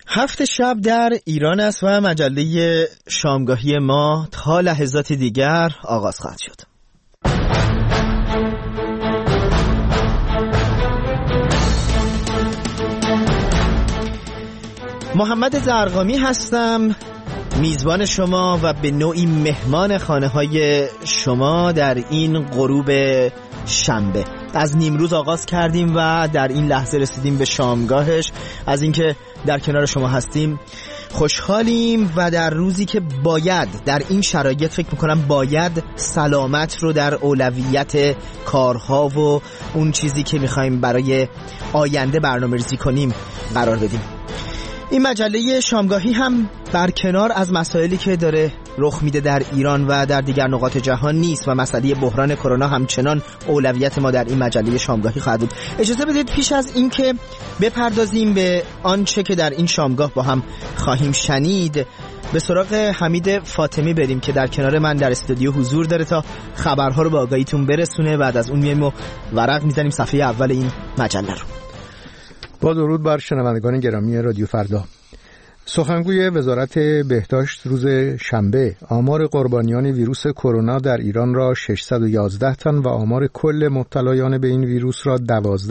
هفت شب در ایران است و مجله شامگاهی ما تا لحظاتی دیگر آغاز خواهد شد. محمد زرقامی هستم، میزبان شما و به نوعی مهمان خانه های شما در این غروب شنبه. از نیمروز آغاز کردیم و در این لحظه رسیدیم به شامگاهش. از اینکه در کنار شما هستیم خوشحالیم و در روزی که باید در این شرایط فکر میکنم باید سلامت رو در اولویت کارها و اون چیزی که میخوایم برای آینده برنامه‌ریزی کنیم قرار بدیم. این مجله شامگاهی هم برکنار از مسائلی که داره رخ میده در ایران و در دیگر نقاط جهان نیست و مسئله بحران کرونا همچنان اولویت ما در این مجله شامگاهی خواهد بود. اجازه بدید پیش از این که بپردازیم به آنچه که در این شامگاه با هم خواهیم شنید به سراغ حمید فاطمی بریم که در کنار من در استودیو حضور داره تا خبرها رو به آگاهیتون برسونه. بعد از اون میایم و ورق میزنیم صفحه اول این مجله رو. با درود بر شنوندگان گرامی رادیو فردا. سخنگوی وزارت بهداشت روز شنبه آمار قربانیان ویروس کرونا در ایران را 611 تن و آمار کل مبتلایان به این ویروس را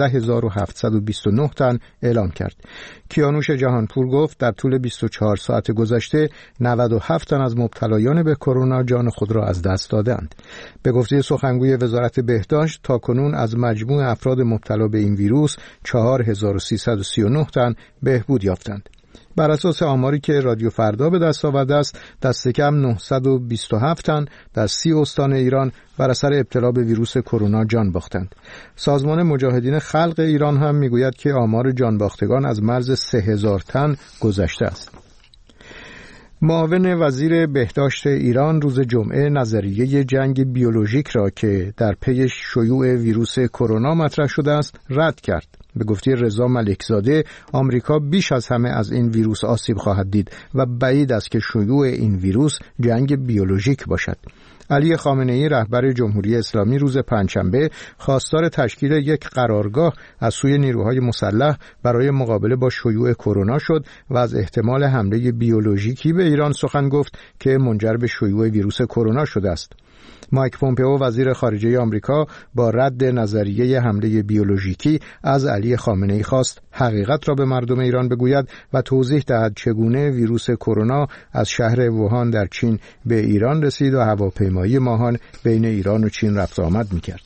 12729 تن اعلام کرد. کیانوش جهانپور گفت در طول 24 ساعت گذشته 97 تن از مبتلایان به کرونا جان خود را از دست دادند. به گفته سخنگوی وزارت بهداشت تاکنون از مجموع افراد مبتلا به این ویروس 4339 تن بهبود یافتند. بر اساس آماری که رادیو فردا به دست آورده است، دست کم 927 تن در 30 استان ایران بر اثر ابتلا به ویروس کرونا جان باختند. سازمان مجاهدین خلق ایران هم میگوید که آمار جان باختگان از مرز 3000 تن گذشته است. معاون وزیر بهداشت ایران روز جمعه نظریه جنگ بیولوژیک را که در پی شیوع ویروس کرونا مطرح شده است رد کرد. به گفته رضا ملکزاده آمریکا بیش از همه از این ویروس آسیب خواهد دید و بعید است که شیوع این ویروس جنگ بیولوژیک باشد. علی خامنه‌ای رهبر جمهوری اسلامی روز پنجشنبه خواستار تشکیل یک قرارگاه از سوی نیروهای مسلح برای مقابله با شیوع کرونا شد و از احتمال حمله بیولوژیکی به ایران سخن گفت که منجر به شیوع ویروس کرونا شده است. مایک پومپئو وزیر خارجه آمریکا با رد نظریه حمله بیولوژیکی از علی خامنه‌ای خواست حقیقت را به مردم ایران بگوید و توضیح دهد چگونه ویروس کرونا از شهر ووهان در چین به ایران رسید و هواپیمایی ماهان بین ایران و چین رفت آمد می‌کرد.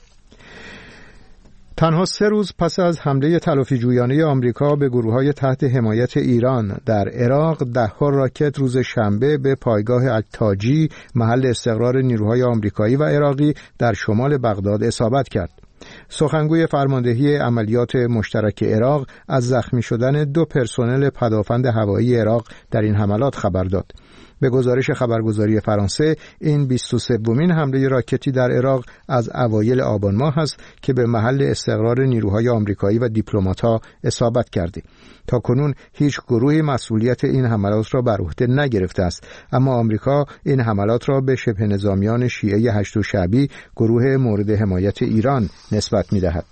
تنها 3 روز پس از حمله تلافی‌جویانه آمریکا به گروه‌های تحت حمایت ایران در عراق، 10 راکت روز شنبه به پایگاه التاجی محل استقرار نیروهای آمریکایی و عراقی در شمال بغداد اصابت کرد. سخنگوی فرماندهی عملیات مشترک عراق از زخمی شدن 2 پرسنل پدافند هوایی عراق در این حملات خبر داد. به گزارش خبرگزاری فرانسه این 23مین حمله راکتی در عراق از اوایل آبان ماه است که به محل استقرار نیروهای آمریکایی و دیپلمات‌ها اصابت کرده. تاکنون هیچ گروهی مسئولیت این حملات را بر عهده نگرفته است، اما آمریکا این حملات را به شبه نظامیان شیعه هشت شعبی گروه مورد حمایت ایران نسبت می‌دهد.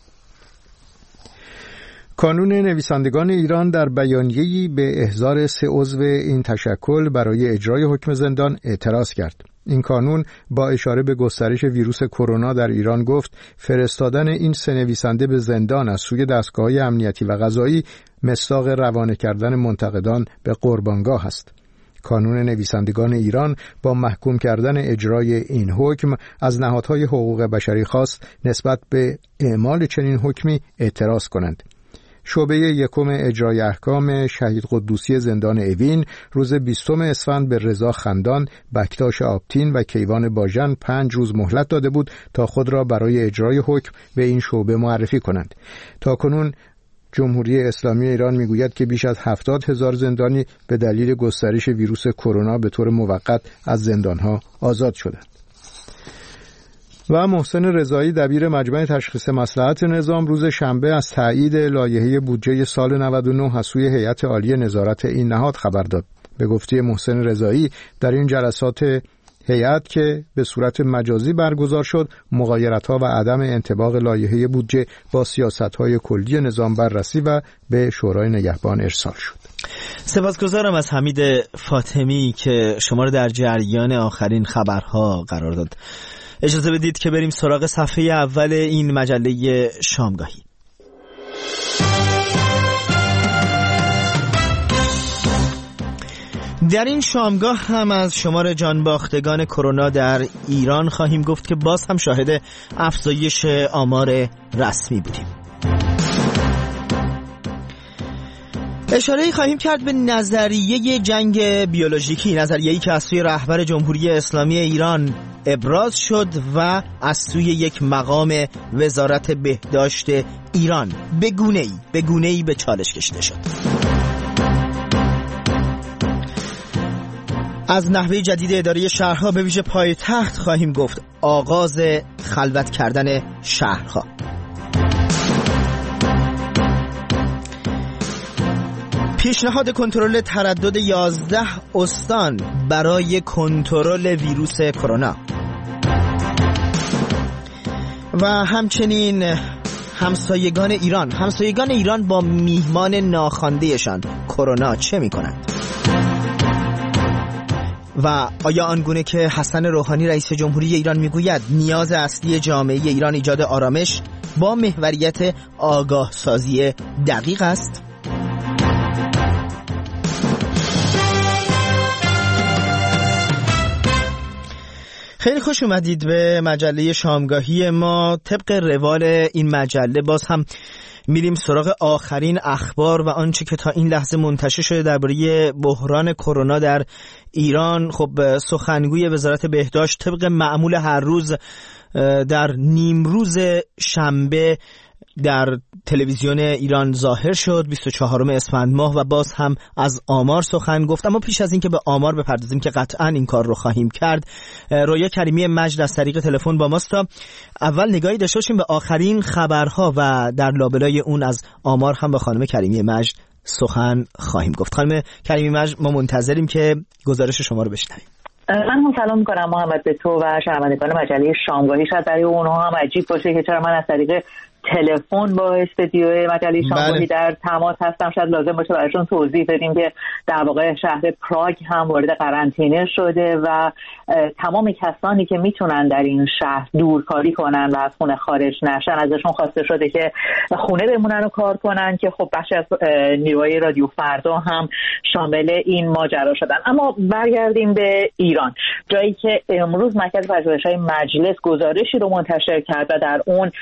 کانون نویسندگان ایران در بیانیه‌ای به احضار 3 عضو این تشکل برای اجرای حکم زندان اعتراض کرد. این کانون با اشاره به گسترش ویروس کرونا در ایران گفت فرستادن این 3 نویسنده به زندان از سوی دستگاه‌های امنیتی و قضایی مصداق روانه کردن منتقدان به قربانگاه است. کانون نویسندگان ایران با محکوم کردن اجرای این حکم از نهادهای حقوق بشری خواست نسبت به اعمال چنین حکمی اعتراض کنند. شعبه 1 اجرای احکام شهید قدوسی زندان اوین روز 20 اسفند به رضا خندان، بکتاش آبتین و کیوان باژن 5 روز مهلت داده بود تا خود را برای اجرای حکم به این شعبه معرفی کنند. تاکنون جمهوری اسلامی ایران میگوید که بیش از 70,000 زندانی به دلیل گسترش ویروس کرونا به طور موقت از زندانها آزاد شدند. و محسن رضایی دبیر مجمع تشخیص مصلحت نظام روز شنبه از تایید لایحه بودجه سال 99 از سوی هیئت عالی نظارت این نهاد خبر داد. به گفته محسن رضایی در این جلسات هیئت که به صورت مجازی برگزار شد، مغایرت‌ها و عدم انطباق لایحه بودجه با سیاست‌های کلی نظام بررسی و به شورای نگهبان ارسال شد. سپاسگزارم از حمید فاطمی که شما رو در جریان آخرین خبرها قرار داد. اجازه بدید که بریم سراغ صفحه اول این مجله شامگاهی. در این شامگاه هم از شمار جانباختگان کرونا در ایران خواهیم گفت که باز هم شاهد افزایش آمار رسمی بودیم. اشاره‌ای خواهیم کرد به نظریه جنگ بیولوژیکی، نظریه‌ای که از سوی رهبر جمهوری اسلامی ایران ابراز شد و از سوی یک مقام وزارت بهداشت ایران به گونه‌ای به چالش کشیده شد. از نحوه جدید اداره شهرها به ویژه پایتخت خواهیم گفت، آغاز خلوت کردن شهرها. پیشنهاد کنترل تردد 11 استان برای کنترل ویروس کرونا و همچنین همسایگان ایران با میهمان ناخوانده‌شان کرونا چه می‌کنند؟ و آیا آنگونه که حسن روحانی رئیس جمهوری ایران میگوید نیاز اصلی جامعه ایران ایجاد آرامش با محوریت آگاه سازی دقیق است؟ خیلی خوش اومدید به مجله شامگاهی ما. طبق روال این مجله باز هم میریم سراغ آخرین اخبار و آنچه که تا این لحظه منتشر شده درباره بحران کرونا در ایران. خب سخنگوی وزارت بهداشت طبق معمول هر روز در نیمروز شنبه در تلویزیون ایران ظاهر شد 24 اسفند ماه و باز هم از آمار سخن گفت. اما پیش از این که به آمار بپردازیم که قطعا این کار رو خواهیم کرد، رویا کریمی مجد از طریق تلفن با ماست تا اول نگاهی داشته باشیم به آخرین خبرها و در لابلای اون از آمار هم با خانم کریمی مجد سخن خواهیم گفت. خانم کریمی مجد، ما منتظریم که گزارش شما رو بشنویم. من هم سلام میکنم محمد به تو و شنوندگان مجله شامگاهی. شاید برای اونها هم عجیب باشه که چرا من از طریق تلفن با استودیو مجله شامگاهی در تماس هستم. شاید لازم باشه براشون توضیح بدیم که در واقع شهر پراگ هم وارد قرنطینه شده و تمام کسانی که میتونن در این شهر دورکاری کنن و از خونه خارج نشن ازشون خواسته شده که خونه بمونن و کار کنن، که خب بخشی از نیروهای رادیو فردا هم شامل این ماجرا شدن. اما برگردیم به ایران، جایی که امروز مرکز پژوهش‌های مجلس گزارشی رو منتشر کرد و در اون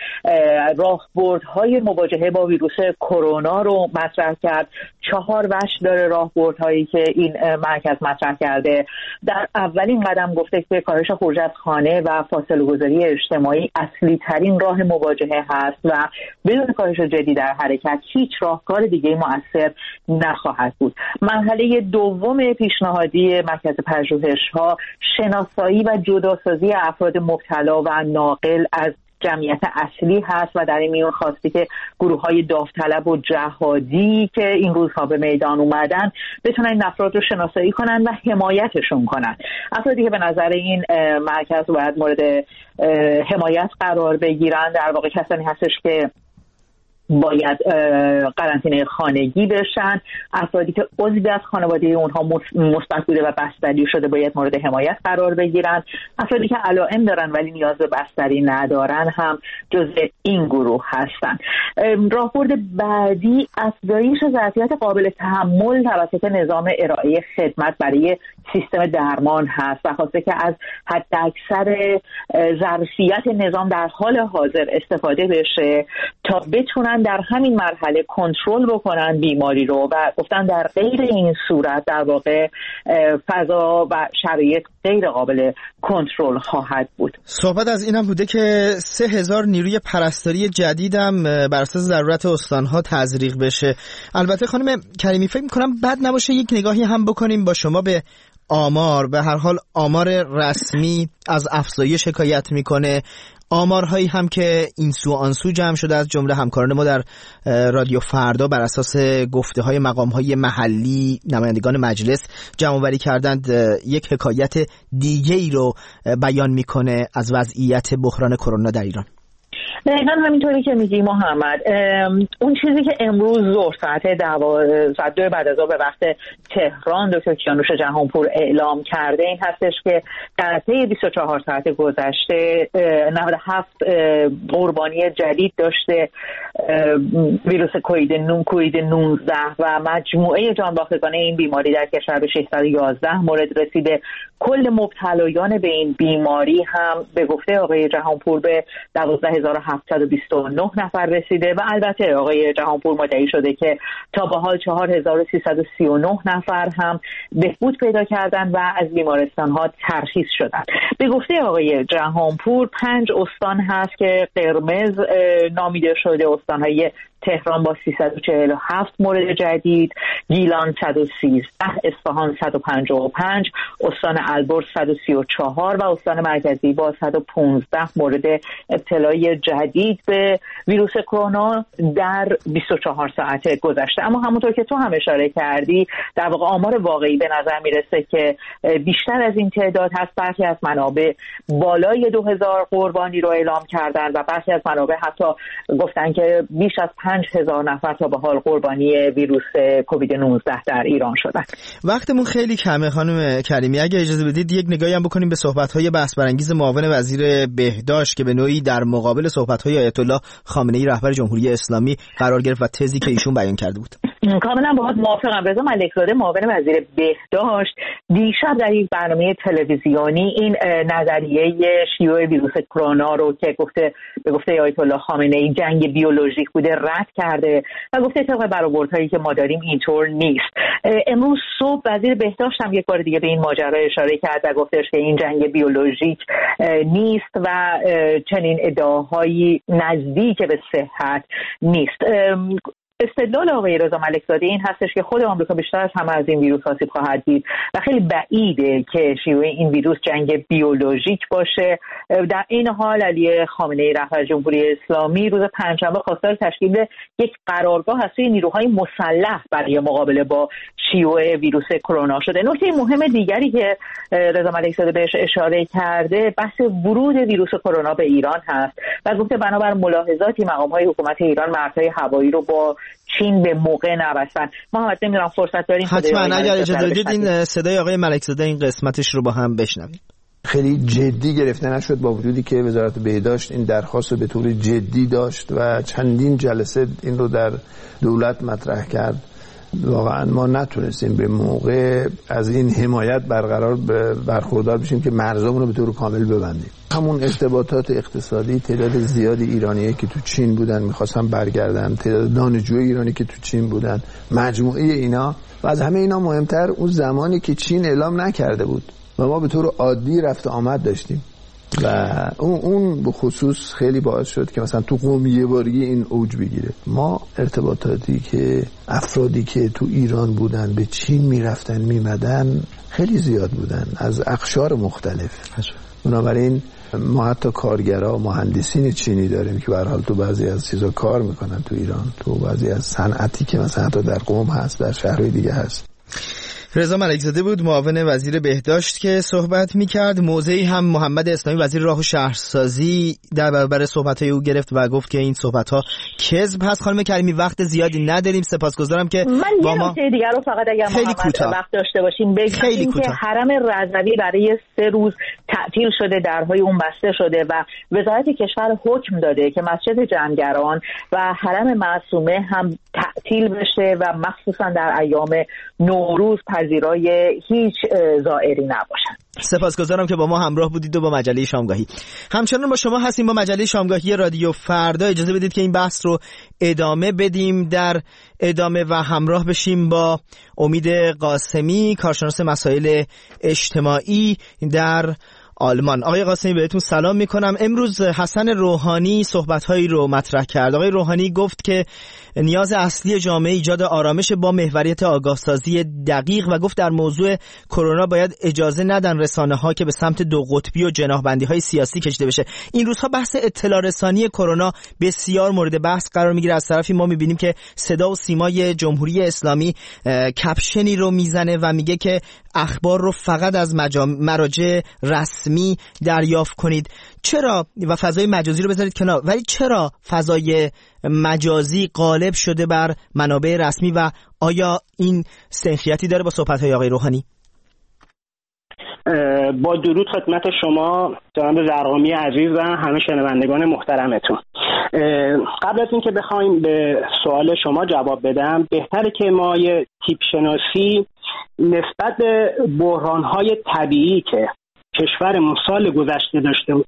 راهبردهای مواجهه با ویروس کرونا رو مطرح کرد. 4 بخش داره راهبردهایی که این مرکز مطرح کرده. در اولین قدم گفته که کاهش خروج از خانه و فاصله گذاری اجتماعی اصلی ترین راه مواجهه هست و بدون کاهش جدی در حرکت هیچ راهکار دیگه مؤثر نخواهد بود. مرحله دوم پیشنهادی مرکز پژوهش‌ها شناسایی و جداسازی افراد مبتلا و ناقل از جمعیت اصلی هست و در این میون خواسته که گروه‌های داوطلب و جهادی که این روزها به میدان اومدن بتونن این افراد رو شناسایی کنن و حمایتشون کنن. افرادی که به نظر این مرکز باید مورد حمایت قرار بگیرن در واقع کسانی هستش که باید قرنطینه خانگی بشن، افرادی که عضوی از خانواده اونها مثبت بوده و بستری شده باید مورد حمایت قرار بگیرن، افرادی که علائم دارن ولی نیاز به بستری ندارن هم جزء این گروه هستن. راهبرد بعدی افزایش ظرفیت قابل تحمل توسط نظام ارائه خدمت برای سیستم درمان هست و خواسته که از حداکثر ظرفیت نظام در حال حاضر استفاده بشه تا بتونن در همین مرحله کنترل بکنن بیماری رو و گفتن در غیر این صورت در واقع فضا و شرایط غیر قابل کنترل خواهد بود. صحبت از اینم بوده که 3000 نیروی پرستاری جدیدم بر اساس ضرورت استان‌ها تزریق بشه. البته خانم کریمی فکر می‌کنم بد نباشه یک نگاهی هم بکنیم با شما به آمار. به هر حال آمار رسمی از افزایش حکایت میکنه، آمارهایی هم که این سو آن سو جمع شده از جمله همکاران ما در رادیو فردا بر اساس گفته‌های مقام‌های محلی نمایندگان مجلس جمع‌آوری کردند یک حکایت دیگه‌ای رو بیان میکنه از وضعیت بحران کرونا در ایران. دقیقا همینطوری که میگی محمد. اون چیزی که امروز ظهر ساعت 2 بعد از ظهر به وقت تهران دکتر کیانوش جهانپور اعلام کرده این هستش که در طی 24 ساعت گذشته 97 قربانی جدید داشته ویروس کووید 19 و مجموعه جانباختگان این بیماری در کشور به 611 مورد رسیده. کل مبتلایان به این بیماری هم به گفته آقای جهانپور به 12729 نفر رسیده و البته آقای جهانپور مدعی شده که تا به حال 4339 نفر هم بهبود پیدا کردن و از بیمارستان ها ترخیص شدن. به گفته آقای جهانپور 5 استان هست که قرمز نامیده شده، استان‌های تهران با 347 مورد جدید، گیلان 113، اصفهان 155، استان البرز 134 و استان مرکزی با 115 مورد ابتلای جدید به ویروس کرونا در 24 ساعت گذشته. اما همونطور که تو هم اشاره کردی در واقع آمار واقعی به نظر میرسه که بیشتر از این تعداد هست. برخی از منابع بالای 2000 قربانی رو اعلام کردن و برخی از منابع حتی گفتن که بیش از 5000 نفر تا به حال قربانی ویروس کووید 19 در ایران شدن. وقتمون خیلی کمه خانم کریمی، اگه اجازه بدید یک نگاهی هم بکنیم به صحبت‌های بحث برانگیز معاون وزیر بهداشت که به نوعی در مقابل صحبت‌های آیت الله خامنه‌ای رهبر جمهوری اسلامی قرار گرفت و تزی که ایشون بیان کرده بود. کاملا باهات موافقم. رضا ملکزاده معاون وزیر بهداشت دیشب در یک برنامه تلویزیونی این نظریه شیوع ویروس کرونا رو که به گفته آیت الله خامنه‌ای جنگ بیولوژیک بوده رد کرده و گفته طبق برآوردهایی که ما داریم اینطور نیست. امروز صبح وزیر بهداشت هم یک بار دیگه به این ماجرا اشاره کرد و گفتش که این جنگ بیولوژیک نیست و چنین ادعاهایی نزدیک به صحت نیست. استدلال آقای رضا ملکزاده این هستش که خود آمریکا بیشتر از همه از این ویروس آسیب خواهد دید و خیلی بعیده که شیوع این ویروس جنگ بیولوژیک باشه. در این حال علی خامنه‌ای رهبر جمهوری اسلامی روز پنجشنبه خواستار تشکیل یک قرارگاه از سوی نیروهای مسلح برای مقابله با شیوع ویروس کرونا شده. نکته مهم دیگری که رضا ملکزاده بهش اشاره کرده بحث ورود ویروس کرونا به ایران هست و گفته بنابر ملاحظاتی مقام‌های حکومت ایران مرزهای هوایی رو با چین به موقع نبستن. ما حتما نمیدونم فرصت داریم حتما اگر اجازه بدید این صدای آقای ملکزاده این قسمتش رو با هم بشنویم. خیلی جدی گرفته نشد با وجودی که وزارت بهداشت این درخواست رو به طور جدی داشت و چندین جلسه این رو در دولت مطرح کرد. واقعا ما نتونستیم به موقع از این حمایت برخوردار بشیم که مرزامون رو به طور کامل ببندیم. همون ارتباطات اقتصادی، تعداد زیادی ایرانیایی که تو چین بودن می‌خواستن برگردن، تعداد دانشجوی ایرانی که تو چین بودن، مجموعه اینا و از همه اینا مهمتر اون زمانی که چین اعلام نکرده بود و ما به طور عادی رفت آمد داشتیم و اون به خصوص خیلی باعث شد که مثلا تو قومیه باری این اوج بگیره. ما ارتباطاتی که افرادی که تو ایران بودن به چین میرفتن میمدن خیلی زیاد بودن از اقشار مختلف. بنابراین ما حتی کارگرا مهندسین چینی داریم که به هر حال تو بعضی از چیزا کار میکنن تو ایران، تو بعضی از صنعتی که مثلا حتی در قم هست، در شهرهای دیگه هست. رضا ملکزاده بود معاون وزیر بهداشت که صحبت میکرد. موضعی هم محمد اسلامی وزیر راه و شهرسازی در برابر صحبت‌های او گرفت و گفت که این صحبت‌ها کذب هست. خانم کریمی وقت زیادی نداریم، سپاسگزارم که با ما نکته دیگر رو فقط اگر محمد وقت داشته باشیم بگیم که حرم رضوی برای 3 روز تعطیل شده، درهای اون بسته شده و وزارت کشور حکم داده که مسجد جمگران و حرم معصومه هم تعطیل بشه و مخصوصا در ایام نوروز پذیرای هیچ زائری نباشن. سپاسگزارم که با ما همراه بودید و با مجله شامگاهی. همچنان با شما هستیم با مجله شامگاهی رادیو فردا. اجازه بدید که این بحث رو ادامه بدیم، در ادامه و همراه بشیم با امید قاسمی، کارشناس مسائل اجتماعی در آلمان. آقای قاسمی بهتون سلام میکنم. امروز حسن روحانی صحبت‌هایی رو مطرح کرد. آقای روحانی گفت که نیاز اصلی جامعه ایجاد آرامش با محوریت آگاهسازی دقیق و گفت در موضوع کرونا باید اجازه ندن رسانه‌ها که به سمت دو قطبی و جناح‌بندی‌های سیاسی کشیده بشه. این روزها بحث اطلاع رسانی کرونا بسیار مورد بحث قرار میگیره. از طرفی ما میبینیم که صدا و سیمای جمهوری اسلامی کپشنی رو میزنه و میگه که اخبار رو فقط از مراجع رسمی رسمی دریافت کنید. چرا و فضای مجازی رو بذارید کنار، ولی چرا فضای مجازی غالب شده بر منابع رسمی و آیا این سنخیتی داره با صحبت‌های آقای روحانی؟ با درود خدمت شما جناب زرقامی عزیز و همه شنوندگان محترمتون. قبل از اینکه بخوایم به سوال شما جواب بدم، بهتره که ما یه تیپ شناسی نسبت به بحران‌های طبیعی که کشورمون سال گذشته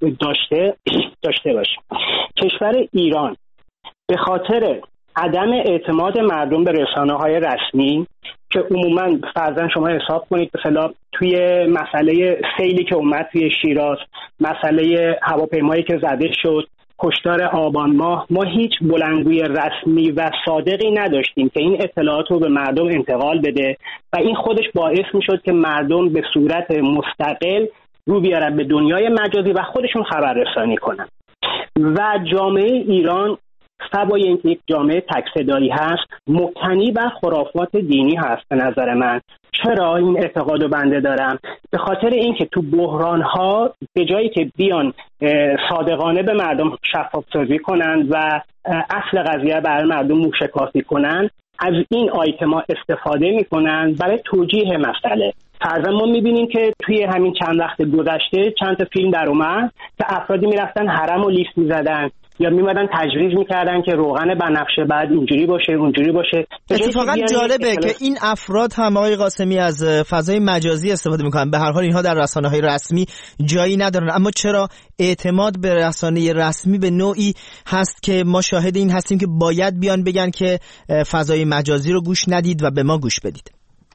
داشته باشیم. کشور ایران به خاطر عدم اعتماد مردم به رسانه‌های رسمی که عموماً فرضاً شما حساب کنید مثلا توی مسئله سیلی که اومد توی شیراز، مسئله هواپیمایی که زده شد، کشتار آبان ماه، ما هیچ بلندگوی رسمی و صادقی نداشتیم که این اطلاعات رو به مردم انتقال بده و این خودش باعث میشد که مردم به صورت مستقل رو بیارن به دنیای مجازی و خودشون خبررسانی کنن. و جامعه ایران سوای اینکه یک جامعه تک‌صدایی هست، مبتنی بر خرافات دینی هست به نظر من. چرا این اعتقادو بنده دارم؟ به خاطر اینکه تو بحران‌ها به جایی که بیان صادقانه به مردم شفاف سازی کنن و اصل قضیه برای مردم موشکافی کنن، از این آیتما استفاده میکنن برای توجیه مسئله. فرضاً ما میبینیم که توی همین چند وقت گذشته چند تا فیلم در اومد که افرادی میرفتن حرم و لیست میزدن یا میمدن تجویز میکردن که روغن بنفشه بعد اینجوری باشه اونجوری باشه. اتفاقا جالبه که این افراد هم آقای قاسمی از فضای مجازی استفاده میکنن. به هر حال اینها در رسانه‌های رسمی جایی ندارن، اما چرا اعتماد به رسانه رسمی به نوعی هست که ما شاهد این هستیم که باید بیان بگن که فضای مجازی رو گوش ندید و به ما گوش بدید؟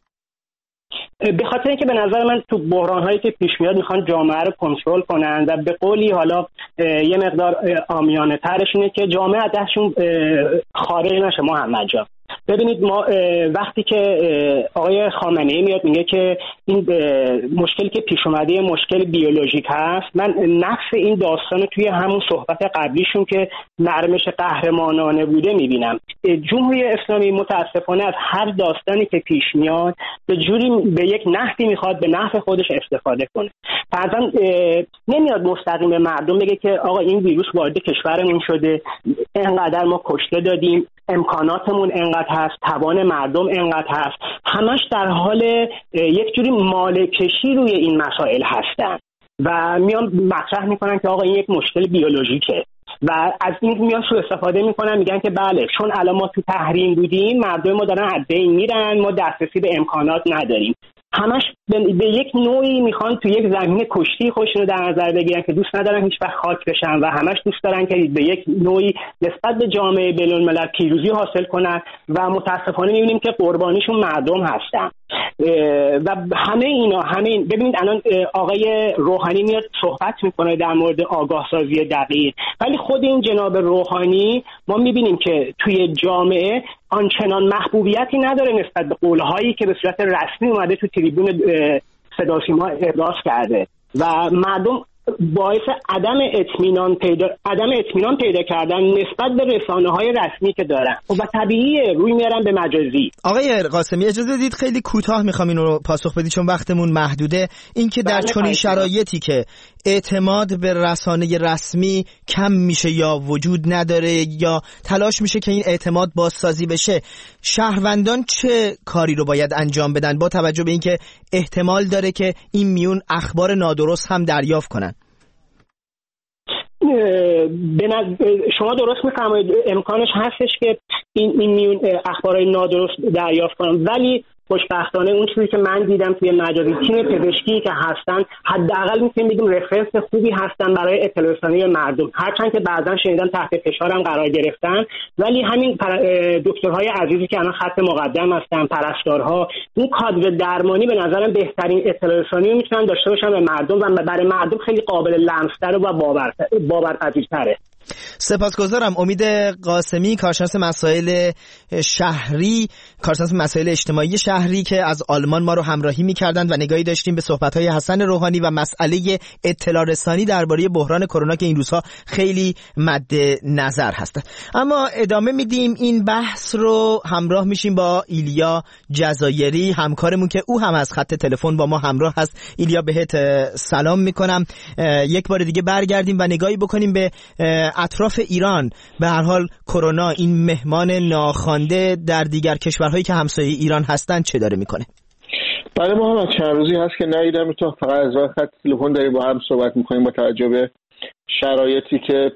به خاطر اینکه به نظر من تو بحران‌هایی که پیش میاد میخوان جامعه رو کنترل کنن و به قولی حالا یه مقدار عامیانه ترش اینه که جامعه ازشون خارج نشه. محمد جان ببینید، ما وقتی که آقای خامنه‌ای میاد میگه که این مشکلی که پیش اومده مشکل بیولوژیک هست، من نفس این داستان توی همون صحبت قبلیشون که نرمش قهرمانانه بوده میبینم. جمهوری اسلامی متاسفانه از هر داستانی که پیش میاد به یک نحوی میخواد به نفع خودش استفاده کنه. فرضاً نمیاد مستقیم مردم بگه که آقا این ویروس وارد کشورمون شده، اینقدر ما کشته دادیم، امکاناتمون انقدر هست، توان مردم انقدر هست. همش در حال یک جوری مالکشی روی این مسائل هستن و میان مطرح میکنن که آقا این یک مشکل بیولوژیکه و از این میان سوء استفاده میکنن، میگن که بله چون الان ما تو تحریم بودیم مردم ما دارن از بین میرن، ما دسترسی به امکانات نداریم. همش به یک نوعی میخوان تو یک زمین کشتی خودشون رو در نظر بگیرن که دوست ندارن هیچ وقت خاک بشن و همش دوست دارن که به یک نوعی نسبت به جامعه بین‌الملل پیروزی حاصل کنن و متاسفانه میبینیم که قربانیشون مردم هستن. و همه اینا ببینید الان آقای روحانی میاد صحبت میکنه در مورد آگاه سازی دقیق، ولی خود این جناب روحانی ما میبینیم که توی جامعه آنچنان محبوبیتی نداره نسبت به قولهایی که به صورت رسمی اومده تو تریبون صدا و سیما ابراز کرده و مردم باعث عدم اطمینان پیدا کردن نسبت به رسانه‌های رسمی که دارن و طبیعیه روی میارن به مجازی. آقای قاسمی اجازه دید خیلی کوتاه میخوام اینو رو پاسخ بدید چون وقتمون محدوده. این که در چنین شرایطی که اعتماد به رسانه رسمی کم میشه یا وجود نداره یا تلاش میشه که این اعتماد بازسازی بشه، شهروندان چه کاری رو باید انجام بدن با توجه به اینکه احتمال داره که این میون اخبار نادرست هم دریافت کنن؟ شما درست میفرمایید، امکانش هستش که این میون اخبارهای نادرست دریافت کنن، ولی خوشبختانه اون چیزی که من دیدم توی مجازی تیم پزشکی که هستن حداقل میتونیم بگیم رفرنس خوبی هستن برای اطلاع رسانی به مردم، هرچند که بعضا شنیدم تحت فشار هم قرار گرفتن، ولی همین دکترهای عزیزی که الان خط مقدم هستن، پرستارها، این کادر درمانی به نظرم بهترین اطلاع رسانی رو میتونن داشته باشن به مردم و برای مردم خیلی قابل لمس‌تر و باورپذیرتره. سپاسگزارم. امید قاسمی، کارشناس مسائل شهری، کارشناس مسائل اجتماعی شهری که از آلمان ما رو همراهی می‌کردند و نگاهی داشتیم به صحبت‌های حسن روحانی و مسئله اطلاع رسانی درباره بحران کرونا که این روزها خیلی مد نظر هست. اما ادامه میدیم این بحث رو، همراه میشیم با ایلیا جزایری همکارمون که او هم از خط تلفن با ما همراه هست. ایلیا بهت سلام میکنم. یک بار دیگه برگردیم و نگاهی بکنیم به اطراف ایران. به هر حال کرونا، این مهمان ناخوانده در دیگر کشورهایی که همسایه ایران هستند، چه داره میکنه؟ بله محمد، چند روزی هست که ندیدم تو، فقط از خط تلفن داریم با هم صحبت میکنیم با توجه به شرایطی که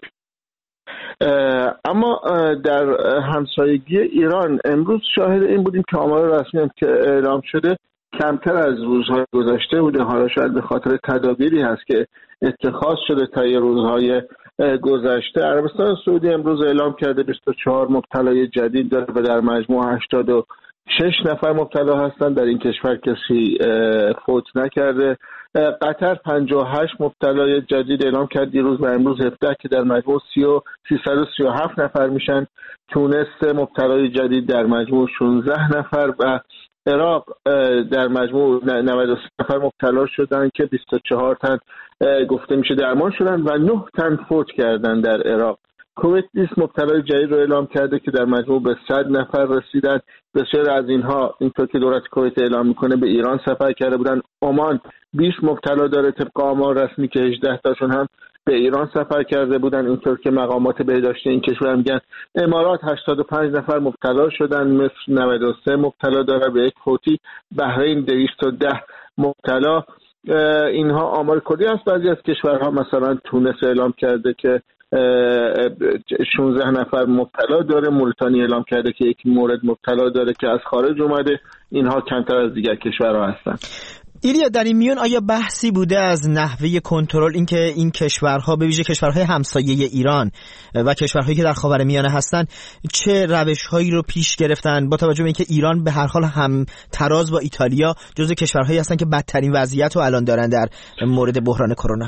اما در همسایگی ایران امروز شاهد این بودیم که آمار رسمی هم که اعلام شده کمتر از روزهای گذشته بوده. حالا شاید به خاطر تدابیری هست که اتخاذ شده تا روزهای گذشته. عربستان سعودی امروز اعلام کرده 24 مبتلای جدید داره و در مجموع 86 نفر مبتلا هستند. در این کشور کسی فوت نکرده. قطر 58 مبتلای جدید اعلام کرد دیروز و امروز 17 که در مجموع 337 نفر میشن. تونس مبتلای جدید در مجموع 16 نفر و عراق در مجموع 93 نفر مبتلا شدن که 24 تن گفته میشه درمان شدن و 9 تن فوت کردن در عراق. کویت 20 مبتلای جدید رو اعلام کرده که در مجموع به 100 نفر رسیدن. بسیار از اینها اینطور که دولت کویت اعلام میکنه به ایران سفر کرده بودن. عمان 20 مبتلا داره طبق آمار رسمی که 18 تاشون هم به ایران سفر کرده بودن، اینطور که مقامات بهداشتی این کشور میگن. امارات 85 نفر مبتلا شدن. مصر 93 مبتلا داره به یک فوتی. بحرین 210 مبتلا. اینها آمار کلی است. بعضی از کشورها مثلا تونس اعلام کرده که 16 نفر مبتلا داره. موریتانی اعلام کرده که یک مورد مبتلا داره که از خارج اومده. اینها کمتر از دیگر کشورها هستن. ایلیا، در این میون آیا بحثی بوده از نحوه کنترل، اینکه این کشورها به ویژه کشورهای همسایه ایران و کشورهایی که در خاورمیانه هستن چه روش‌هایی رو پیش گرفتن، با توجه به اینکه ایران به هر حال هم تراز با ایتالیا جزو کشورهایی هستن که بدترین وضعیت رو الان دارن در مورد بحران کرونا؟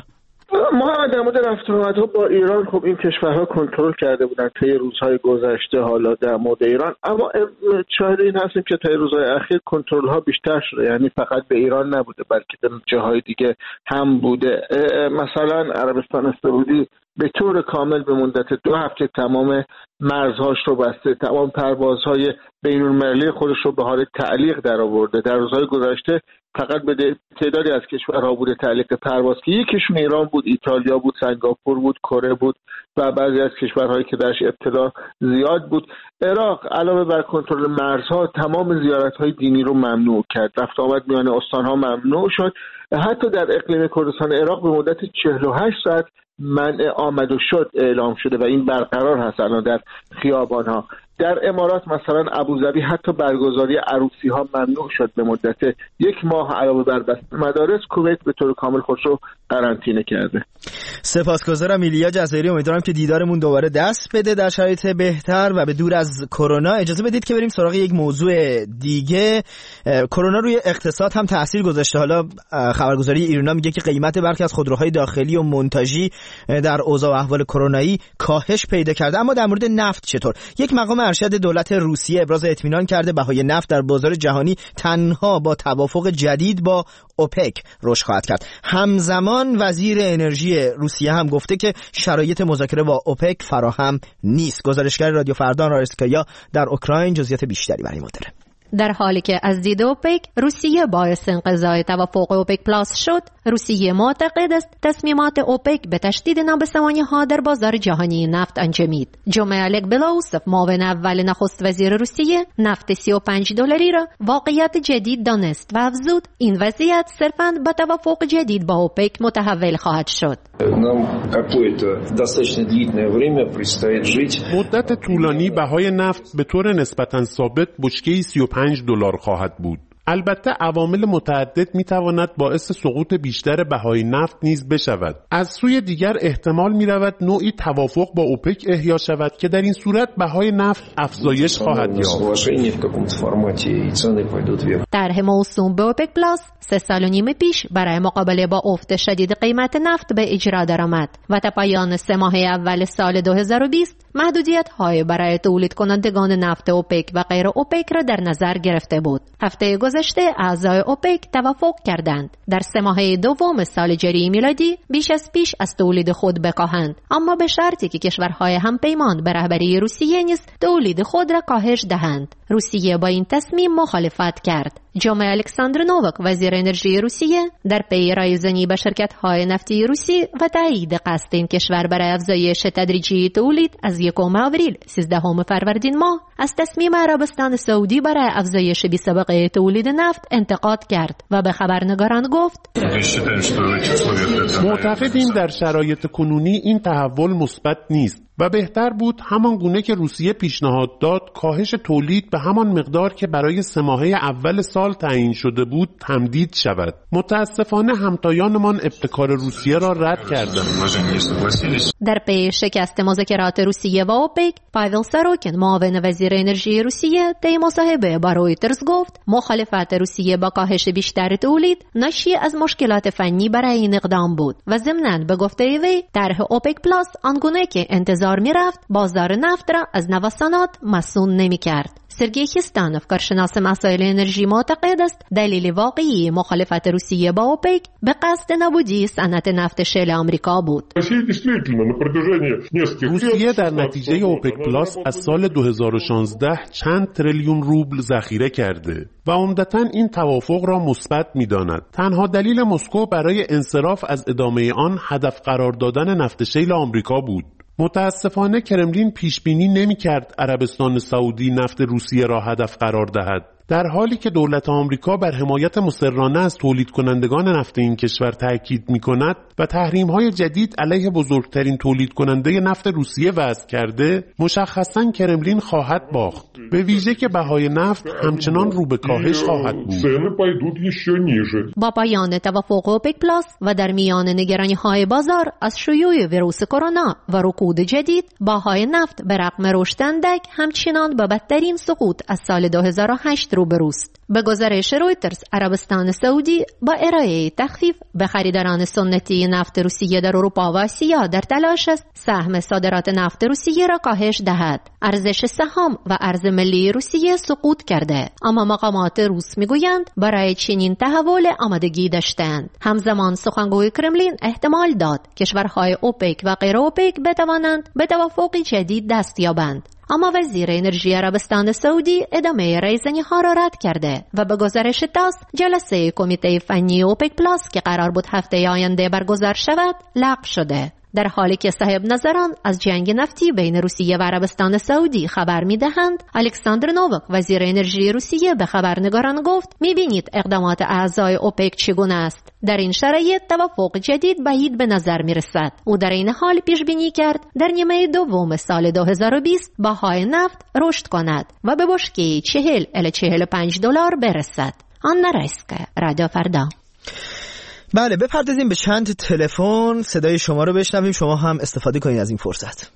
ما در مورد رفت و آمدها با ایران خب این کشورها کنترل کرده بودن طی روزهای گذشته. حالا در مورد ایران اما شاهد این هستیم که طی روزهای اخیر کنترل ها بیشتر شده، یعنی فقط به ایران نبوده بلکه به جاهای دیگه هم بوده. مثلا عربستان سعودی به طور کامل به مدت 2 هفته تمام مرزهاش رو بسته، تمام پروازهای بین‌المللی خودش رو به حال تعلیق درآورده. در روزهای گذشته فقط به تعدادی از کشورها بوده تعلیق پرواز که یکیشون ایران بود، ایتالیا بود، سنگاپور بود، کره بود و بعضی از کشورهایی که درش ابتلا زیاد بود. عراق علاوه بر کنترل مرزها تمام زیارت‌های دینی رو ممنوع کرد. رفت آمد میان استان‌ها ممنوع شد. حتی در اقلیم کردستان عراق به مدت 48 ساعت منع آمد و شد اعلام شده و این برقرار هست الان در خیابان‌ها. در امارات مثلا ابوظبی حتی برگزاری عروسی ها ممنوع شد به مدت 1 ماه علاوه بر بسته مدارس. کویت به طور کامل خودش رو قرنطینه کرده. سپاسگزارم ایلیا جزایری. امیدوارم که دیدارمون دوباره دست بده در شرایط بهتر و به دور از کرونا. اجازه بدید که بریم سراغ یک موضوع دیگه. کرونا روی اقتصاد هم تاثیر گذاشته. حالا خبرگزاری ایرنا میگه که قیمت برخی از خودروهای داخلی و منتاژی در اوضاع و احوال کرونایی کاهش پیدا کرده. اما در مورد نفت چطور؟ یک مقام ارشد دولت روسیه ابراز اطمینان کرده بهای نفت در بازار جهانی تنها با توافق جدید با اوپک رشد خواهد کرد. همزمان وزیر انرژی روسیه هم گفته که شرایط مذاکره با اوپک فراهم نیست. گزارشگر رادیو فردا رایسکایا در اوکراین جزئیات بیشتری برای ما داره. در حالی که از دید اوپک روسیه باعث انقضای توافق اوپک پلاس شد، روسیه معتقد است تصمیمات اوپک به تشدید نابسامانی‌ها در بازار جهانی نفت انجامید. جمعه بلاوسف معاون اول نخست وزیر روسیه نفت $35 را واقعیت جدید دانست و افزود این وضعیت صرفاً با توافق جدید با اوپک متحول خواهد شد. مدت طولانی بهای نفت به طور نسبتاً ثابت بشکه‌ای $35 خواهد بود. البته عوامل متعدد میتواند باعث سقوط بیشتر بهای نفت نیز بشود. از سوی دیگر احتمال میرود نوعی توافق با اوپک احیا شود که در این صورت بهای نفت افزایش خواهد یافت. طرح موسوم به اوپک پلاس 3 سال و نیم پیش برای مقابله با افت شدید قیمت نفت به اجرا درآمد و تا پایان 3 ماه اول سال 2020 محدودیت‌های برای تولید کنندگان نفت اوپک و غیر اوپک را در نظر گرفته بود. هفته گذشته اعضای اوپک توافق کردند در 3 ماه دوم سال جاری میلادی بیش از پیش از تولید خود بکاهند، اما به شرطی که کشورهای همپیمان به رهبری روسیه نیز تولید خود را کاهش دهند. روسیه با این تصمیم مخالفت کرد. جامعه الکساندر نووک وزیر انرژی روسیه در پی رایزنی به شرکت‌های نفتی روسی و تایید قصد این کشور برای افزایش تدریجی تولید از 1 آوریل 13 فروردین ماه از تصمیم عربستان سعودی برای افزایش بی‌سابقه تولید نفت انتقاد کرد و به خبرنگاران گفت معتقدیم در شرایط کنونی این تحول مثبت نیست و بهتر بود همان گونه که روسیه پیشنهاد داد کاهش تولید به همان مقدار که برای 3 ماهه اول سال تعیین شده بود تمدید شود. متاسفانه همتایانمان ابتکار روسیه را رد کردند. در پی شکست مذاکرات روسیه و اوپک، پاول ساروکین معاون وزیر انرژی روسیه طی مصاحبه با رویترز گفت مخالفت روسیه با کاهش بیشتر تولید ناشی از مشکلات فنی برای این اقدام بود و ضمناً به گفته وی طرح اوپک پلاس آنگونه که انتظار می‌رفت بازار نفت را از نوسانات مسئول نمی‌کرد. سرگئی خیستانوف کارشناس مسائل انرژی معتقد است دلیل واقعی مخالفت روسیه با اوپک به قصد نابودی صنعت نفت شل آمریکا بود. روسیه در نتیجه اوپک پلاس از سال 2016 چند تریلیون روبل ذخیره کرده و عمدتاً این توافق را مثبت می‌داند. تنها دلیل مسکو برای انصراف از ادامه آن هدف قرار دادن نفت شیل آمریکا بود. متاسفانه کرملین پیشبینی نمی‌کرد عربستان سعودی نفت روسیه را هدف قرار دهد، در حالی که دولت آمریکا بر حمایت مصرانه از تولید کنندگان نفت این کشور تاکید می‌کند و تحریم‌های جدید علیه بزرگترین تولید کننده نفت روسیه وضع کرده، مشخصاً کرملین خواهد باخت، به ویژه که بهای نفت همچنان رو به کاهش خواهد بود. با پایان توافق اوپک پلاس و در میان نگرانی‌های بازار از شیوع ویروس کرونا و رکود جدید، بهای نفت به رغم رشد اندک همچنان با بدترین سقوط از سال 2008 روبروست. به گزارش رویترز، عربستان سعودی با ارائه تخفیف به خریداران سنتی نفت روسیه در اروپا و آسیا در تلاش است سهم صادرات نفت روسیه را کاهش دهد. ارزش سهام و ارز ملی روسیه سقوط کرده، اما مقامات روس میگویند برای چنین تحول آمادگی داشتند. همزمان سخنگوی کرملین احتمال داد کشورهای اوپک و غیر اوپک بتوانند به توافقی جدید دست یابند، اما وزیر انرژی عربستان سعودی ادامه رایزنی‌ها را رد کرده و به گزارش تاس جلسه کمیته فنی اوپک پلاس که قرار بود هفته آینده برگزار شود لغو شده. در حالی که صاحب نظران از جنگ نفتی بین روسیه و عربستان سعودی خبر می‌دهند، الکساندر نووک وزیر انرژی روسیه به خبرنگاران گفت می‌بینید اقدامات اعضای اوپک چگونه است. در این شرایط توافق جدید بعید به نظر می‌رسد. او در این حال پیش بینی کرد در نیمه دوم سال 2020 بهای نفت رشد کند و به بشکه 40 الی 45 دلار برسد. آن رایسکه، رادیو فردا. بله، بپردازیم به چند تلفن، صدای شما رو بشنویم، شما هم استفاده کنید از این فرصت.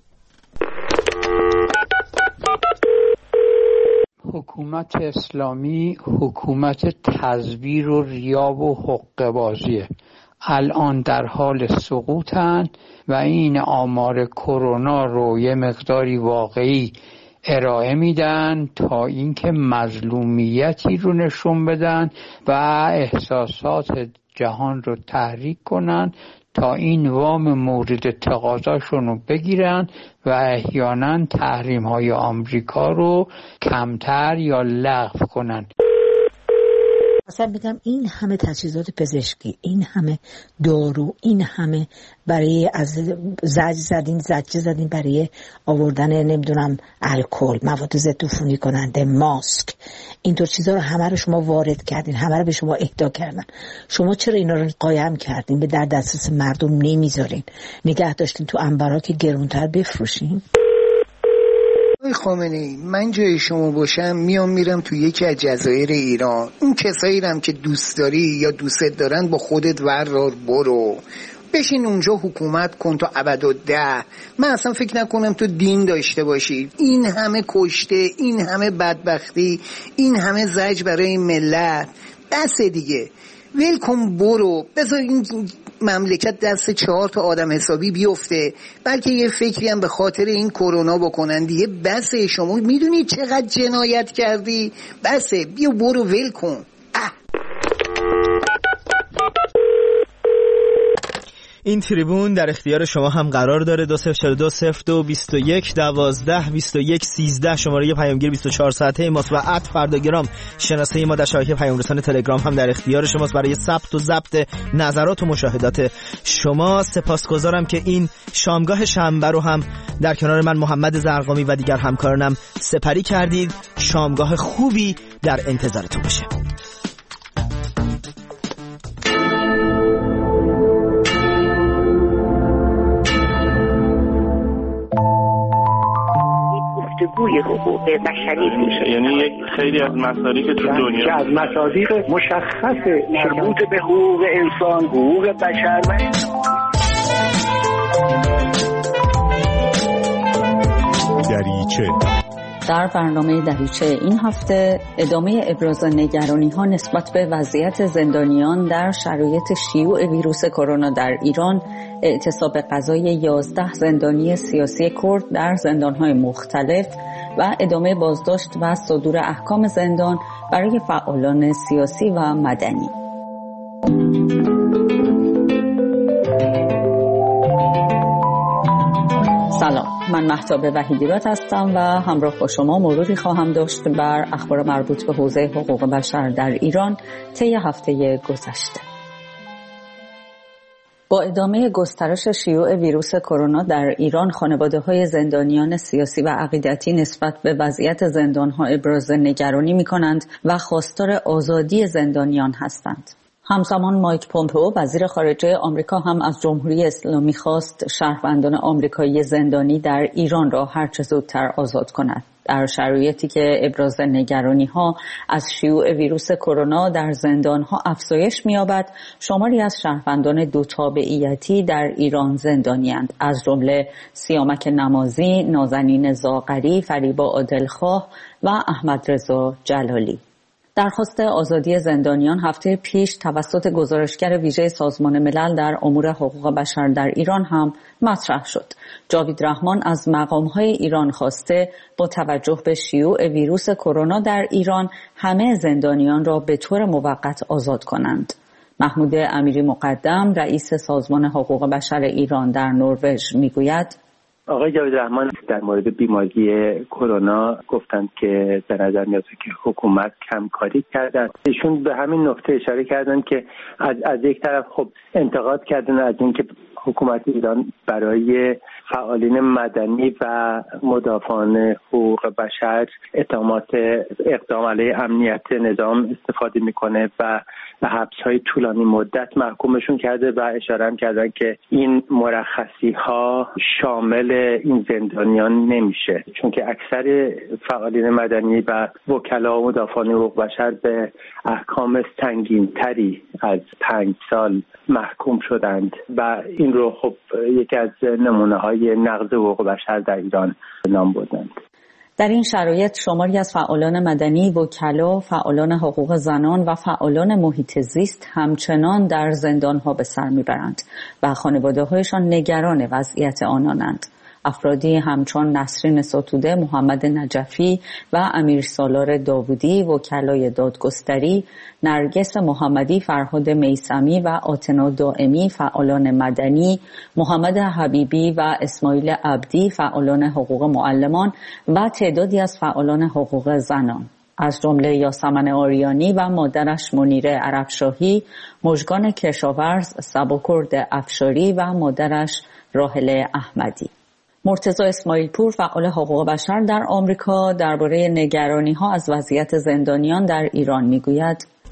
حکومت اسلامی حکومت تزویر و ریا و حقه‌بازیه. الان در حال سقوطن و این آمار کرونا رو یه مقداری واقعی ارائه میدن تا اینکه مظلومیتی رو نشون بدن و احساسات جهان رو تحریک کنن تا این وام مورد تقاضاشون رو بگیرن و احیانا تحریم های آمریکا رو کمتر یا لغو کنن. مثلا بگم این همه تجهیزات پزشکی، این همه دارو، این همه برای از زجه زدین برای آوردن نمیدونم الکل، مواد ضد عفونی کننده، ماسک، اینطور چیزا رو همه رو شما وارد کردین، همه رو به شما اهدا کردن. شما چرا اینا رو قایم کردین، به در دسترس مردم نمیذارین، نگه داشتین تو انبارا که گرونتر بفروشین؟ خامنه‌ای، من جای شما باشم میرم تو یکی از جزایر ایران. اون کسایی هم که دوست داری یا دوست دارن با خودت ور برو بشین اونجا حکومت کن تا ابدالده. من اصلا فکر نکنم تو دین داشته باشی. این همه کشته، این همه بدبختی، این همه زجر برای این ملت، بس دیگه. ول کن برو، بذار این مملکت دست 4 تا آدم حسابی بیفته، بلکه یه فکری هم به خاطر این کرونا بکنن دیگه. بسه، شما میدونی چقدر جنایت کردی؟ بسه، بیا برو ول کن. این تریبون در اختیار شما هم قرار داره. 2042-02-21-12-21-13 شماره پیامگیر 24 ساعته ماست و @فرداگرام شناسه ما در شبکه پیام‌رسان تلگرام هم در اختیار شماست برای ثبت و ضبط نظرات و مشاهدات شما. سپاسگزارم که این شامگاه شنبه رو هم در کنار من محمد زرقامی و دیگر همکارانم سپری کردید. شامگاه خوبی در انتظارتون باشه. گفتگوی حقوق بشری میشه، یعنی یک خیلی از مسائلی که تو دنیا که از مصادیق مشخص مربوط به حقوق انسان، حقوق بشر دریچه. در برنامه دریچه این هفته ادامه ابراز نگرانی‌ها نسبت به وضعیت زندانیان در شرایط شیوع ویروس کرونا در ایران، اعتصاب قضای 11 زندانی سیاسی کرد در زندان‌های مختلف و ادامه بازداشت و صدور احکام زندان برای فعالان سیاسی و مدنی. سلام، من مهتاب وحیدی‌راد هستم و همراه با شما مروری خواهم داشت بر اخبار مربوط به حوزه حقوق بشر در ایران طی هفته گذشته. با ادامه گسترش شیوع ویروس کرونا در ایران، خانواده‌های زندانیان سیاسی و عقیدتی نسبت به وضعیت زندان‌ها ابراز نگرانی می‌کنند و خواستار آزادی زندانیان هستند. همزمان مایک پومپئو وزیر خارجه آمریکا هم از جمهوری اسلامی خواست شهروندان آمریکایی زندانی در ایران را هرچه زودتر آزاد کند. در شرایطی که ابراز نگرانی‌ها از شیوع ویروس کرونا در زندان‌ها افزایش می‌یابد، شماری از شهروندان دو تابعیتی در ایران زندانی‌اند، از جمله سیامک نمازی، نازنین زاغری، فریبا عادلخواه و احمد رضا جلالی. درخواست آزادی زندانیان هفته پیش توسط گزارشگر ویژه سازمان ملل در امور حقوق بشر در ایران هم مطرح شد. جاوید رحمان از مقام‌های ایران خواسته با توجه به شیوع ویروس کرونا در ایران همه زندانیان را به طور موقت آزاد کنند. محمود امیری مقدم رئیس سازمان حقوق بشر ایران در نروژ میگوید: آقای جاوید رحمان در مورد بیماری کرونا گفتند که به نظر میاد که حکومت کمکاری کرده. ایشون به همین نکته اشاره کردند که از یک طرف خب انتقاد کردن از اینکه حکومت ایران برای فعالین مدنی و مدافعان حقوق بشر اقدام علیه امنیت نظام استفاده میکنه و به حبس‌های طولانی مدت محکومشون کرده و اشاره هم کردن که این مرخصی‌ها شامل این زندانیان نمیشه، چون که اکثر فعالین مدنی و وکلا و مدافعان حقوق بشر به احکام سنگین‌تری از 5 سال محکوم شدند و این رو خب یکی از نمونه‌های نقض حقوق بشر در ایران نام بردند. در این شرایط شماری از فعالان مدنی، وکلا، فعالان حقوق زنان و فعالان محیط زیست همچنان در زندان‌ها به سر میبرند و خانواده‌هایشان نگران وضعیت آنانند. افرادی همچون نسرین ستوده، محمد نجفی و امیر سالار داوودی، وکلای دادگستری، نرگس محمدی، فرهاد میثمی و آتنا دائمی، فعالان مدنی، محمد حبیبی و اسماعیل عبدی، فعالان حقوق معلمان و تعدادی از فعالان حقوق زنان، از جمله یاسمن آریانی و مادرش منیره عربشاهی، مژگان کشاورز، سباکرد افشاری و مادرش راحله احمدی. مرتضی اسماعیل پور، فعال حقوق بشر در آمریکا، درباره نگرانی‌ها از وضعیت زندانیان در ایران میگوید: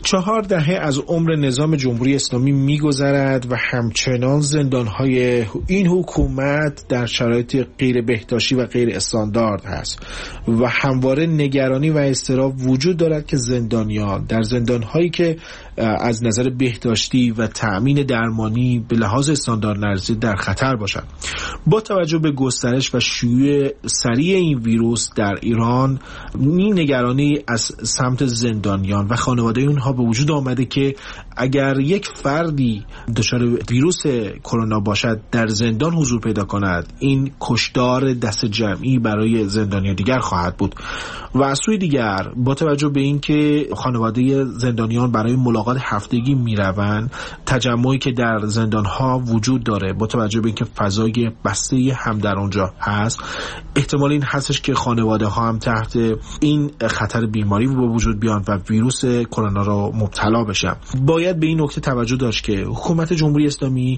4 دهه از عمر نظام جمهوری اسلامی میگذرد و همچنان زندانهای این حکومت در شرایط غیر بهداشتی و غیر استاندارد هست و همواره نگرانی و اضطراب وجود دارد که زندانیان در زندانهایی که از نظر بهداشتی و تأمین درمانی به لحاظ استاندارد نرسیده در خطر باشند. با توجه به گسترش و شیوع سریع این ویروس در ایران، این نگرانی از سمت زندانیان و خانواده اونها به وجود آمده که اگر یک فردی دچار ویروس کرونا باشد در زندان حضور پیدا کند، این کشتار دست جمعی برای زندانیان دیگر خواهد بود. و از سوی دیگر با توجه به اینکه خانواده زندانیان برای ملاقات هفتگی میروند، تجمعی که در زندانها وجود داره، با توجه به اینکه فضای بسته هم در اونجا هست، احتمال این هستش که خانواده ها هم تحت این خطر بیماری به وجود بیان و ویروس کرونا را مبتلا بشن. باید به این نکته توجه داشت که حکومت جمهوری اسلامی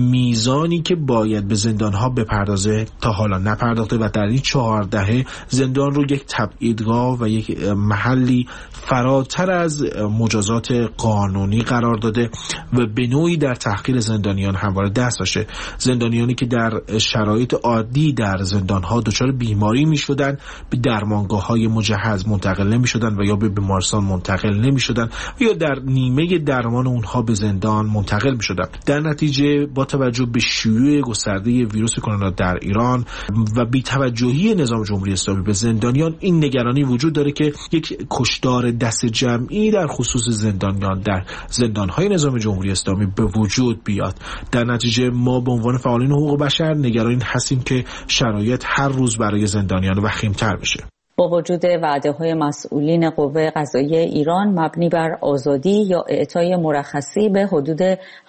میزانی که باید به زندانها بپردازه تا حالا نپرداخته و در این 4 دهه زندان رو یک تبعیدگاه و یک محلی فراتر از مجازات قانونی قرار داده و به نوعی در تحقیر زندانیان همواره دست داشته. زندانیانی که در شرایط عادی در زندانها دچار بیماری میشدن به درمانگاه‌های مجهز منتقل نمیشدن و یا به بیمارستان منتقل نمیشدن و یا در نیمه درمان اونها به زندان منتقل میشدن. در نتیجه با توجه به شیوع گسترده ویروس کرونا در ایران و بی‌توجهی نظام جمهوری اسلامی به زندانیان، این نگرانی وجود داره که یک کشتار دست جمعی در خصوص زندانیان در زندان‌های نظام جمهوری اسلامی به وجود بیاد. در نتیجه ما به عنوان فعالین حقوق بشر نگران هستیم که شرایط هر روز برای زندانیان وخیم‌تر بشه. با وجود وعده‌های مسئولین قوه قضاییه ایران مبنی بر آزادی یا اعطای مرخصی به حدود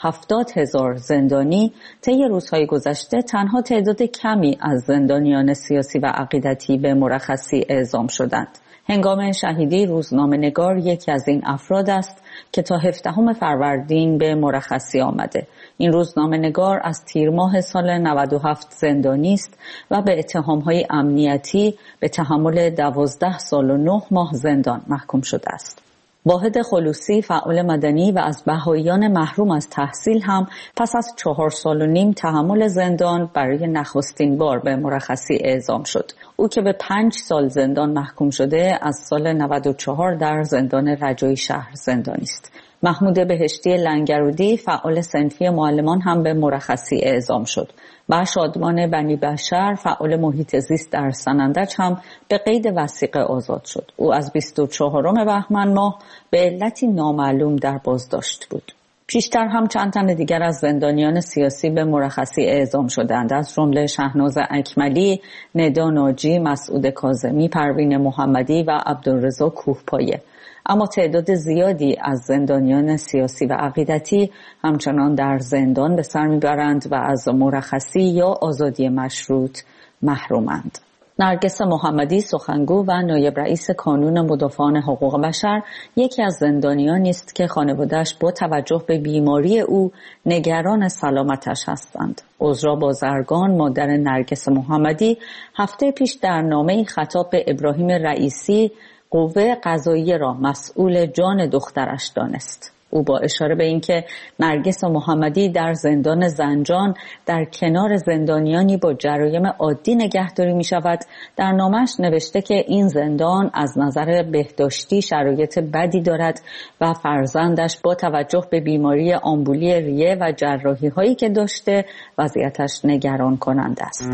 70,000 زندانی، طی روزهای گذشته تنها تعداد کمی از زندانیان سیاسی و عقیدتی به مرخصی اعزام شدند. هنگام شهیدی روزنامه‌نگار یکی از این افراد است که تا 17 فروردین به مرخصی آمده. این روزنامه‌نگار از تیر ماه سال 97 زندانی است و به اتهام‌های امنیتی به تحمل 12 سال و 9 ماه زندان محکوم شده است. واحد خلوصی، فعال مدنی و از بهائیان محروم از تحصیل هم پس از 4 سال و نیم تحمل زندان برای نخستین بار به مرخصی اعزام شد. او که به 5 سال زندان محکوم شده، از سال 94 در زندان رجایی شهر زندانی است. محمود بهشتی لنگرودی، فعال صنفی معلمان، هم به مرخصی اعزام شد و شادمان بنی بشر، فعال محیط زیست در سنندج، هم به قید وثیقه آزاد شد. او از 24 بهمن ماه به علتی نامعلوم در بازداشت بود. پیشتر هم چند تن دیگر از زندانیان سیاسی به مرخصی اعزام شدند، از جمله شهناز اکملی، ندا ناجی، مسعود کاظمی، پروین محمدی و عبدالرضا کوهپایه. اما تعداد زیادی از زندانیان سیاسی و عقیدتی همچنان در زندان به سر میبرند و از مرخصی یا آزادی مشروط محرومند. نرگس محمدی، سخنگو و نایب رئیس کانون مدافعان حقوق بشر، یکی از زندانیانی است که خانواده‌اش با توجه به بیماری او نگران سلامتش هستند. عذرا بازرگان، مادر نرگس محمدی، هفته پیش در نامه‌ای خطاب به ابراهیم رئیسی قوه قضاییه را مسئول جان دخترش دانست. او با اشاره به اینکه نرگس محمدی در زندان زنجان در کنار زندانیانی با جرایم عادی نگهداری می شود، در نامش نوشته که این زندان از نظر بهداشتی شرایط بدی دارد و فرزندش با توجه به بیماری آمبولی ریه و جراحی هایی که داشته وضعیتش نگران کننده است.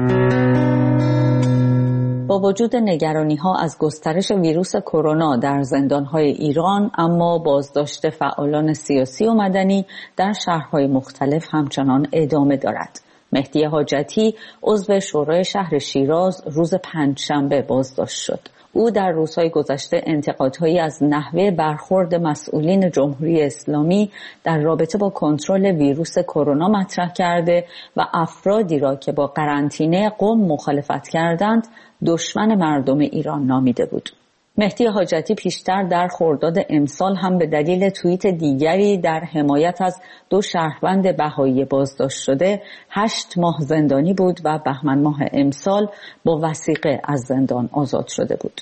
با وجود نگرانی‌ها از گسترش ویروس کرونا در زندان‌های ایران، اما بازداشت فعالان سیاسی و مدنی در شهرهای مختلف همچنان ادامه دارد. مهدی حاجتی، عضو شورای شهر شیراز، روز پنجشنبه بازداشت شد. او در روزهای گذشته انتقادهایی از نحوه برخورد مسئولین جمهوری اسلامی در رابطه با کنترل ویروس کرونا مطرح کرده و افرادی را که با قرنطینه قم مخالفت کردند دشمن مردم ایران نامیده بود. مهدی حاجتی پیشتر در خرداد امسال هم به دلیل توییت دیگری در حمایت از 2 شهروند بهایی بازداشت شده 8 ماه زندانی بود و بهمن ماه امسال با وثیقه از زندان آزاد شده بود.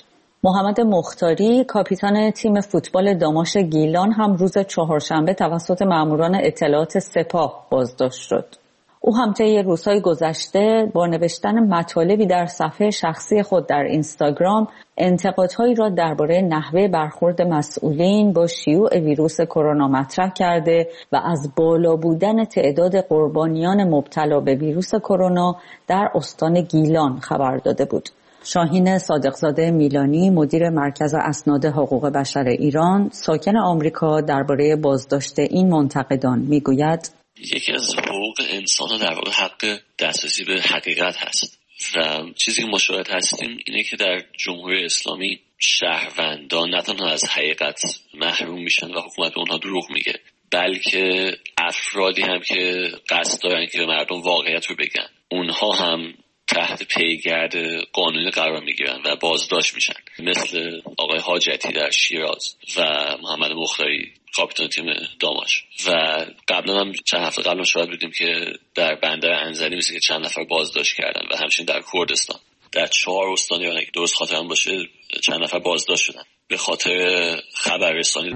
محمد مختاری کاپیتان تیم فوتبال داماش گیلان هم روز چهارشنبه توسط ماموران اطلاعات سپاه بازداشت شد. او هم طی روزهای گذشته با نوشتن مطالبی در صفحه شخصی خود در اینستاگرام انتقادهایی را درباره نحوه برخورد مسئولین با شیوع ویروس کرونا مطرح کرده و از بالا بودن تعداد قربانیان مبتلا به ویروس کرونا در استان گیلان خبر داده بود. شاهین صادقزاده میلانی مدیر مرکز اسناد حقوق بشر ایران ساکن آمریکا درباره بازداشت این منتقدان میگوید: یکی از حقوق انسان در واقع حق دسترسی به حقیقت هست و چیزی که مشاهد هستیم اینه که در جمهوری اسلامی شهروندان نه تنها از حقیقت محروم میشن و حکومت به اونها دروغ میگه، بلکه افرادی هم که قصد دارن که به مردم واقعیت رو بگن اونها هم تحت پیگرد قانونی قرار میگیرن و بازداشت میشن، مثل آقای حاجتی در شیراز و محمد مختاری کاپیتان تیم داماش. و قبلا هم چند هفته قبل شاهد بودیم که در بندر انزلی مثل که چند نفر بازداشت کردن و همچنین در کردستان در 4 استان یا درست خاطرم باشه چند نفر بازداشت شدن به خاطر خبررسانی.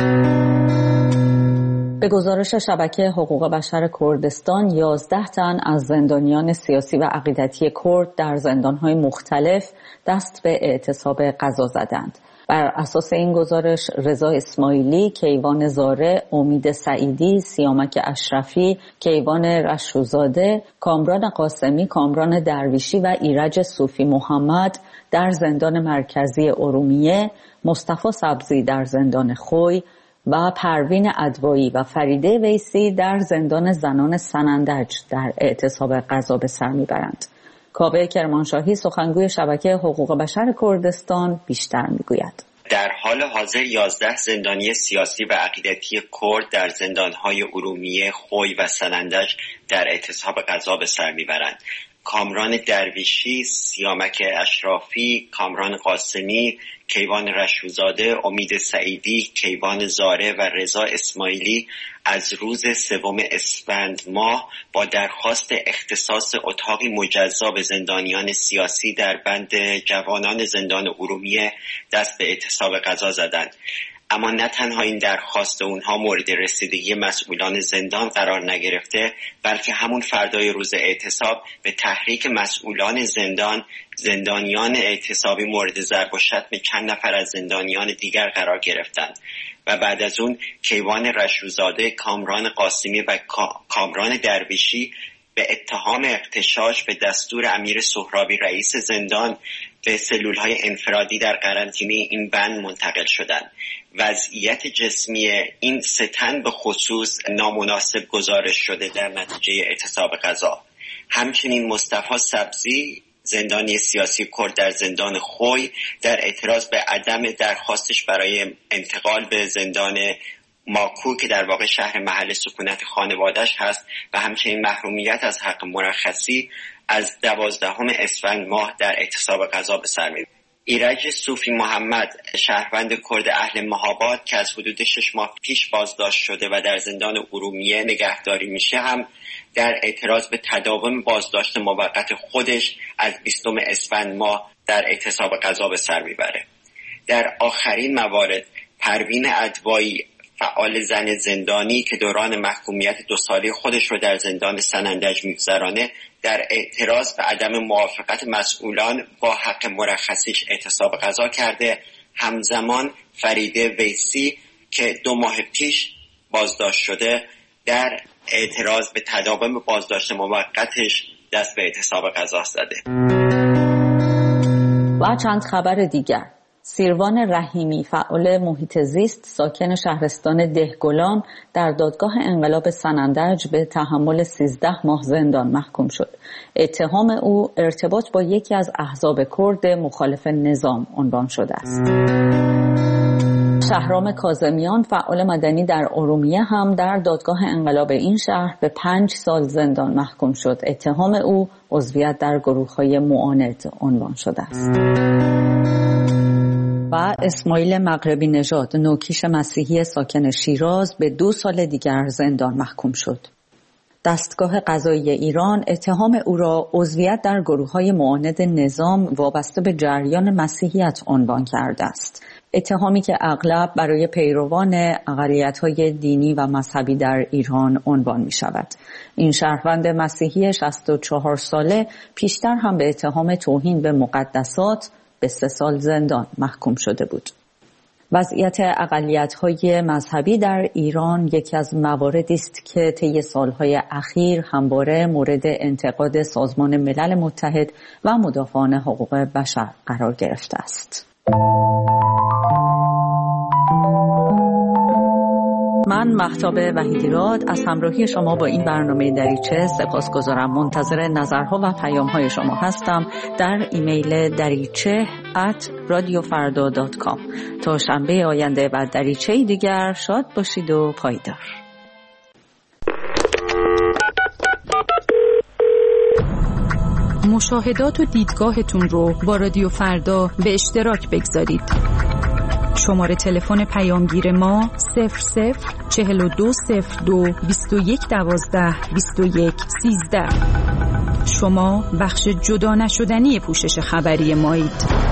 به گزارش شبکه حقوق بشر کردستان 11 تن از زندانیان سیاسی و عقیدتی کرد در زندان‌های مختلف دست به اعتصاب غذا زدند. بر اساس این گزارش رضا اسماعیلی، کیوان زاره، امید سعیدی، سیامک اشرفی، کیوان رشوزاده، کامران قاسمی، کامران درویشی و ایرج صوفی محمد در زندان مرکزی ارومیه، مصطفی سبزی در زندان خوی و پروین ادوایی و فریده ویسی در زندان زنان سنندج در اعتصاب غذا به سر میبرند. کاوه کرمانشاهی سخنگوی شبکه حقوق بشر کردستان بیشتر میگوید: در حال حاضر 11 زندانی سیاسی و عقیدتی کرد در زندان‌های ارومیه، خوی و سنندج در اعتصاب غذا به سر میبرند. کامران درویشی، سیامک اشرافی، کامران قاسمی، کیوان رشوزاده، امید سعیدی، کیوان زاره و رضا اسماعیلی از روز 3 اسفند ماه با درخواست اختصاص اتاقی مجزا به زندانیان سیاسی در بند جوانان زندان ارومیه دست به اعتصاب غذا زدند. اما نه تنها این درخواست اونها مورد رسیدگی مسئولان زندان قرار نگرفته، بلکه همون فردای روز اعتصاب به تحریک مسئولان زندانیان اعتصابی مورد ضرب و شتم چند نفر از زندانیان دیگر قرار گرفتند و بعد از اون کیوان رشوزاده، کامران قاسمی و کامران درویشی به اتهام اغتشاش به دستور امیر سهرابی رئیس زندان به سلول‌های انفرادی در قرنطینه این بند منتقل شدند. وضعیت جسمی این 3 تن به خصوص نامناسب گزارش شده در نتیجه اعتصاب غذا. همچنین مصطفی سبزی، زندانی سیاسی کرد در زندان خوی، در اعتراض به عدم درخواستش برای انتقال به زندان ماکو که در واقع شهر محل سکونت خانواده‌اش هست و همچنین محرومیت از حق مرخصی از 12 اسفند ماه در اعتصاب غذا به سر می‌برد. ایرج صوفی محمد، شهروند کرد اهل مهاباد که از حدود 6 ماه پیش بازداشت شده و در زندان ارومیه نگهداری میشه، هم در اعتراض به تداوم بازداشت موقت خودش از 20 اسفند ماه در اعتصاب غذا به سر میبره. در آخرین موارد پروین ادوایی، فعال زن زندانی که دوران محکومیت 2 ساله خودش رو در زندان سنندج میگذرانه، در اعتراض به عدم موافقت مسئولان با حق مرخصیش اعتصاب غذا کرده. همزمان فریده ویسی که 2 ماه پیش بازداشت شده در اعتراض به تداوم بازداشت موقتش دست به اعتصاب غذا زده. و چند خبر دیگر: سیروان رحیمی، فعال محیط زیست ساکن شهرستان دهگلان، در دادگاه انقلاب سنندج به تحمل 13 ماه زندان محکوم شد. اتهام او ارتباط با یکی از احزاب کرد مخالف نظام عنوان شده است. شهرام کاظمیان، فعال مدنی در ارومیه، هم در دادگاه انقلاب این شهر به 5 سال زندان محکوم شد. اتهام او عضویت در گروه‌های معاند عنوان شده است. و اسماعیل مغربی نژاد، نوکیش مسیحی ساکن شیراز، به 2 سال دیگر زندان محکوم شد. دستگاه قضایی ایران اتهام او را عضویت در گروه‌های معاند نظام وابسته به جریان مسیحیت عنوان کرده است. اتهامی که اغلب برای پیروان اقلیت‌های دینی و مذهبی در ایران عنوان می‌شود. این شهروند مسیحی 64 ساله پیشتر هم به اتهام توهین به مقدسات به 3 سال زندان محکوم شده بود. وضعیت اقلیت‌های مذهبی در ایران یکی از مواردی است که طی سال‌های اخیر همواره مورد انتقاد سازمان ملل متحد و مدافعان حقوق بشر قرار گرفته است. من مهتاب وحیدیراد از همراهی شما با این برنامه دریچه سپاسگزارم. منتظر نظرها و پیام‌های شما هستم در ایمیل dariche@radiofarda.com. تا شنبه آینده و دریچه دیگر شاد باشید و پایدار. مشاهدات و دیدگاهتون رو با رادیو فردا به اشتراک بگذارید. شماره تلفن پیامگیر ما 00420221122113. شما بخش جدا نشدنی پوشش خبری مایید.